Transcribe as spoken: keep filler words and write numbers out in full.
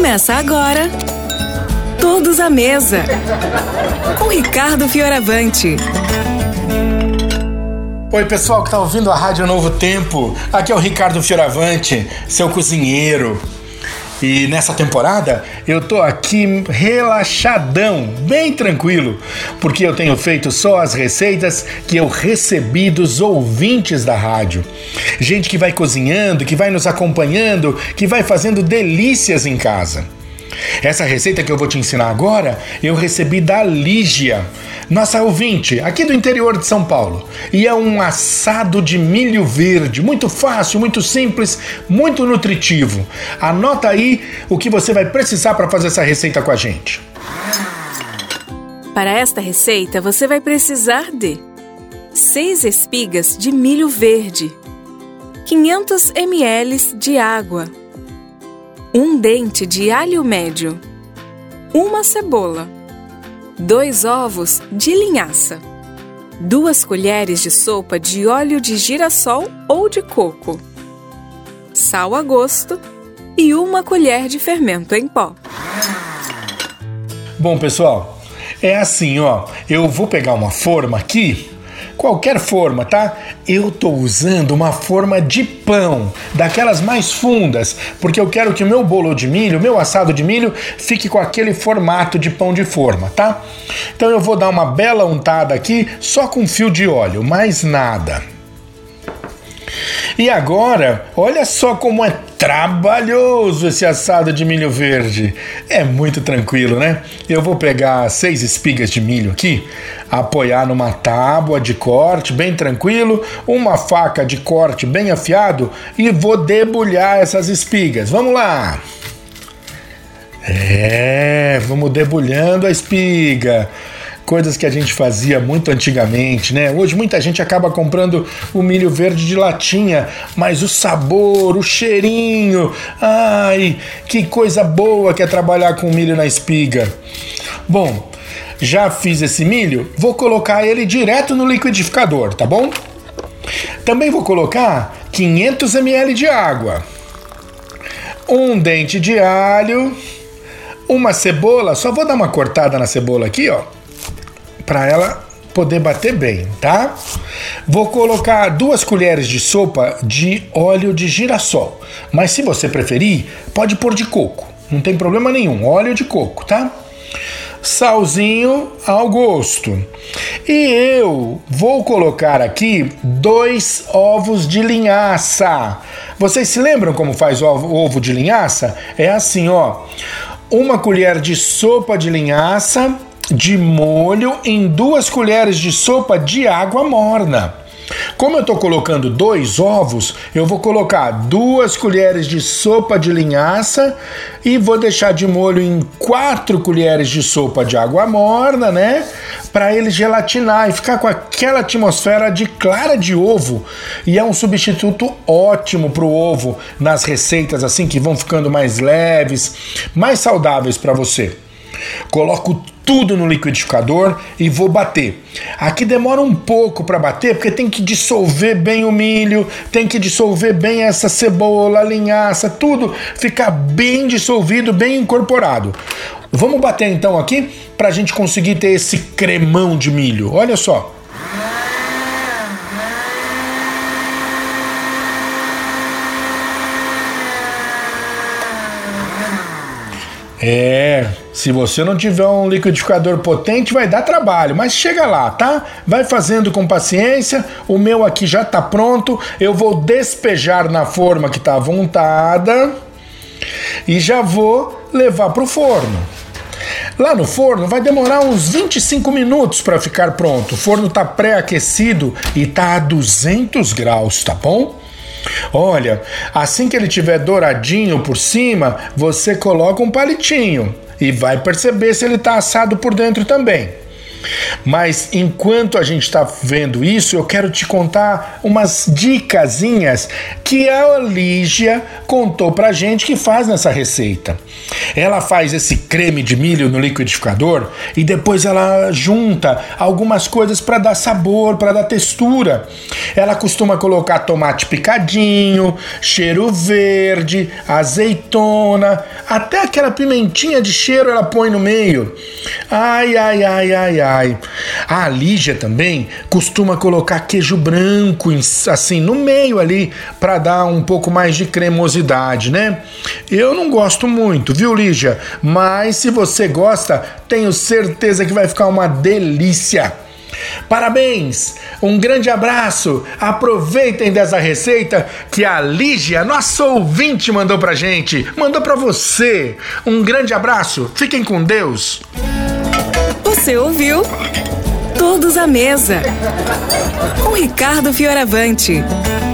Começa agora, Todos à Mesa, com Ricardo Fioravante. Oi pessoal que está ouvindo a Rádio Novo Tempo, aqui é o Ricardo Fioravante, seu cozinheiro. E nessa temporada eu tô aqui relaxadão, bem tranquilo, porque eu tenho feito só as receitas que eu recebi dos ouvintes da rádio. Gente que vai cozinhando, que vai nos acompanhando, que vai fazendo delícias em casa. Essa receita que eu vou te ensinar agora, eu recebi da Lígia, nossa ouvinte, aqui do interior de São Paulo. E é um assado de milho verde, muito fácil, muito simples, muito nutritivo. Anota aí o que você vai precisar para fazer essa receita com a gente. Para esta receita, você vai precisar de seis espigas de milho verde, quinhentos mililitros de água, um dente de alho médio, uma cebola, dois ovos de linhaça, duas colheres de sopa de óleo de girassol ou de coco, sal a gosto e uma colher de fermento em pó. Bom, pessoal, é assim, ó, eu vou pegar uma forma aqui, qualquer forma, tá? Eu tô usando uma forma de pão, daquelas mais fundas, porque eu quero que o meu bolo de milho, o meu assado de milho, fique com aquele formato de pão de forma, tá? Então eu vou dar uma bela untada aqui, só com fio de óleo, mais nada. E agora, olha só como é trabalhoso esse assado de milho verde. É muito tranquilo, né? Eu vou pegar seis espigas de milho aqui, apoiar numa tábua de corte bem tranquilo, uma faca de corte bem afiado e vou debulhar essas espigas. Vamos lá! É, vamos debulhando a espiga. Coisas que a gente fazia muito antigamente, né? Hoje muita gente acaba comprando o milho verde de latinha, mas o sabor, o cheirinho, ai, que coisa boa que é trabalhar com milho na espiga. Bom, já fiz esse milho, vou colocar ele direto no liquidificador, tá bom? Também vou colocar quinhentos mililitros de água, um dente de alho, uma cebola, só vou dar uma cortada na cebola aqui, ó, para ela poder bater bem, tá? Vou colocar duas colheres de sopa de óleo de girassol, mas se você preferir, pode pôr de coco, não tem problema nenhum, óleo de coco, tá? Salzinho ao gosto. E eu vou colocar aqui dois ovos de linhaça. Vocês se lembram como faz o ovo de linhaça? É assim, ó, uma colher de sopa de linhaça de molho em duas colheres de sopa de água morna. Como eu estou colocando dois ovos, eu vou colocar duas colheres de sopa de linhaça e vou deixar de molho em quatro colheres de sopa de água morna, né? Para ele gelatinar e ficar com aquela atmosfera de clara de ovo. E é um substituto ótimo para o ovo nas receitas assim que vão ficando mais leves, mais saudáveis para você. Coloco tudo no liquidificador e vou bater. Aqui demora um pouco para bater, porque tem que dissolver bem o milho, tem que dissolver bem essa cebola, a linhaça, tudo ficar bem dissolvido, bem incorporado. Vamos bater então aqui para a gente conseguir ter esse cremão de milho. Olha só. É, se você não tiver um liquidificador potente vai dar trabalho, mas chega lá, tá? Vai fazendo com paciência, o meu aqui já tá pronto, eu vou despejar na forma que tá untada e já vou levar pro forno. Lá no forno vai demorar uns vinte e cinco minutos para ficar pronto, o forno tá pré-aquecido e tá a duzentos graus, tá bom? Olha, assim que ele tiver douradinho por cima, você coloca um palitinho e vai perceber se ele está assado por dentro também. Mas enquanto a gente está vendo isso, eu quero te contar umas dicasinhas que a Lígia contou pra gente que faz nessa receita. Ela faz esse creme de milho no liquidificador e depois ela junta algumas coisas para dar sabor, para dar textura. Ela costuma colocar tomate picadinho, cheiro verde, azeitona, até aquela pimentinha de cheiro ela põe no meio. Ai, ai, ai, ai, ai. A Lígia também costuma colocar queijo branco assim no meio ali para dar um pouco mais de cremosidade, né? Eu não gosto muito, viu, Lígia? Mas se você gosta, tenho certeza que vai ficar uma delícia. Parabéns, um grande abraço, aproveitem dessa receita que a Lígia, nossa ouvinte, mandou pra gente, mandou pra você. Um grande abraço, fiquem com Deus. Você ouviu Todos à Mesa, com Ricardo Fioravante.